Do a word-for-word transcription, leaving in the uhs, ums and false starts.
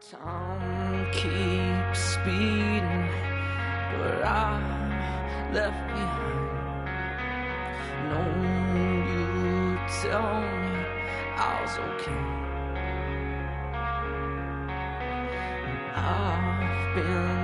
Time keeps speeding, but I'm left behind. No, you tell me I was okay. I've been